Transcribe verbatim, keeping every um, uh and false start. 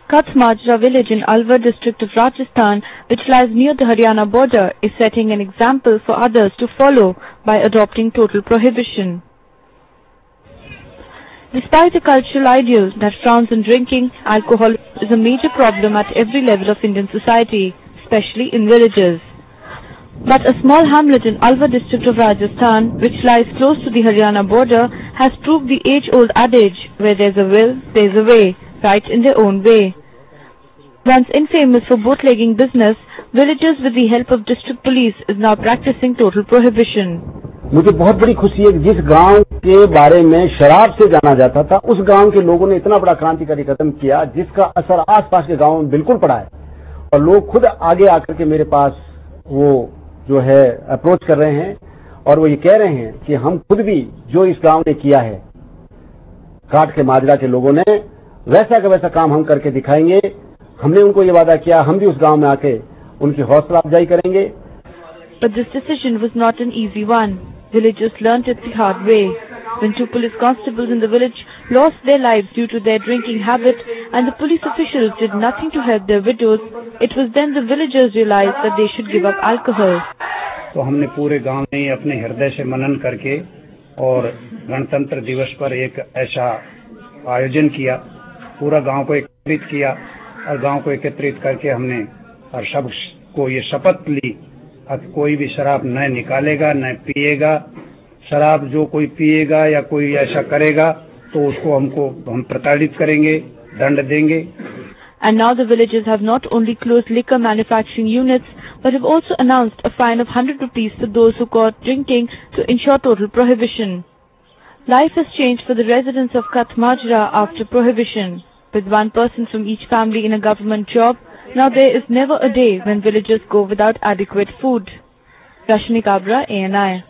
Kath Majra village in Alwar district of Rajasthan, which lies near the Haryana border, is setting an example for others to follow by adopting total prohibition. Despite a cultural ideal that frowns on drinking, alcohol is a major problem at every level of Indian society, especially in villages. But a small hamlet in Alwar district of Rajasthan, which lies close to the Haryana border, has proved the age-old adage, where there's a will, there's a way, right in their own way. Once infamous for bootlegging business, villagers with the help of district police is now practicing total prohibition. मुझे बहुत बड़ी खुशी है कि जिस गांव के बारे में शराब से जाना जाता था, उस गांव के लोगों ने इतना बड़ा क्रांतिकारी कदम किया, जिसका असर आसपास के गांवों में बिल्कुल पड़ा है। और लोग खुद आगे आकर के मेरे पास वो जो है अप्रोच कर रहे हैं और वो ये कह रहे हैं कि हम खुद भी जो इस गांव ने किया है, काठ के माजरा के लोगों ने, वैसा का वैसा काम हम करके दिखाएंगे। हमने उनको ये वादा किया, हम भी उस गांव में आके उनकी हौसला अफजाई करेंगे। But this decision was not an easy one. Villagers learnt it the hard way. When two police constables in the village lost their lives due to their drinking habit and the police officials did nothing to help their widows, it was then the villagers realized that they should give up alcohol. तो हमने पूरे गांव में अपने हृदय से मनन करके और गणतंत्र दिवस पर एक ऐसा आयोजन किया, पूरा गांव को एकत्रित किया और गांव को एकत्रित करके हमने और सबको ये शपथ ली, अब कोई भी शराब न निकालेगा न पिएगा। शराब जो कोई पिएगा या कोई ऐसा करेगा तो उसको हमको हम प्रताड़ित करेंगे, दंड देंगे। And now the villagers have not only closed liquor manufacturing units, but have also announced a fine of one hundred rupees for those who caught drinking to ensure total prohibition. Life has changed for the residents of Kath Majra after prohibition. With one person from each family in a government job, now there is never a day when villagers go without adequate food. Rashmi Kabra, A N I.